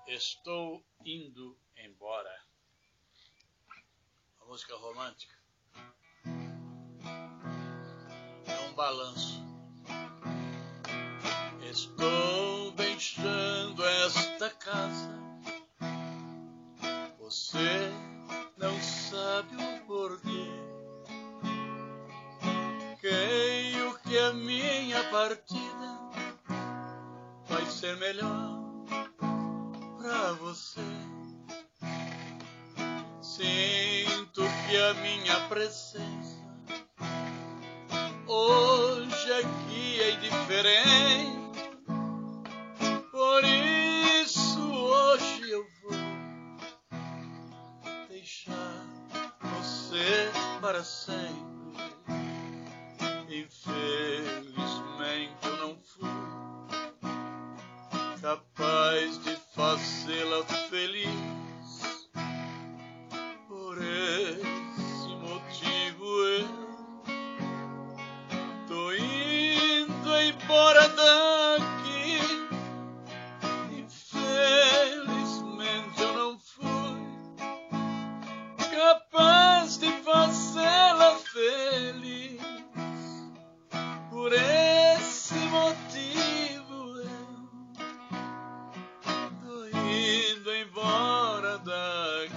Estou indo embora. A música romântica é um balanço. Estou deixando esta casa. Você não sabe o porquê. Creio que a minha partida vai ser melhor pra você. Sinto que a minha presença hoje aqui é diferente. Por isso hoje eu vou deixar você para sempre. Infelizmente eu não fui capaz de fazê-la feliz. Por esse motivo eu tô indo embora daqui. Infelizmente eu não fui capaz de fazê-la feliz. Por esse motivo eu tô indo embora daqui.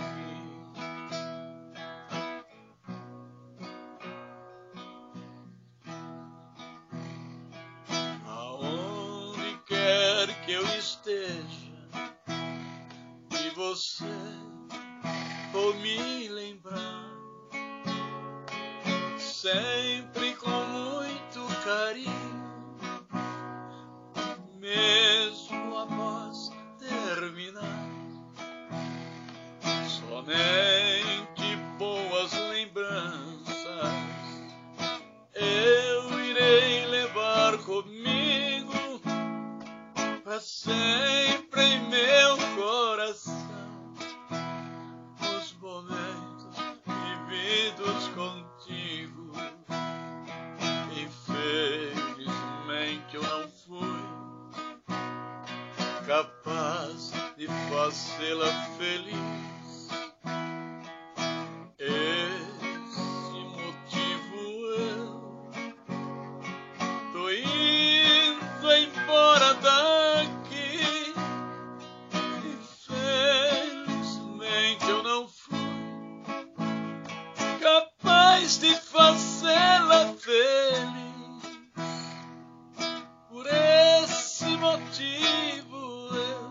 Aonde quer que eu esteja, de você vou me lembrar, sempre com muito carinho, mesmo após terminar. Somente boas lembranças eu irei levar comigo pra sempre em meu coração. Os momentos vividos contigo. Infelizmente eu não fui capaz de fazê-la feliz. Esse motivo eu tô indo embora daqui. Infelizmente eu não fui capaz de fazê-la feliz. Por esse motivo eu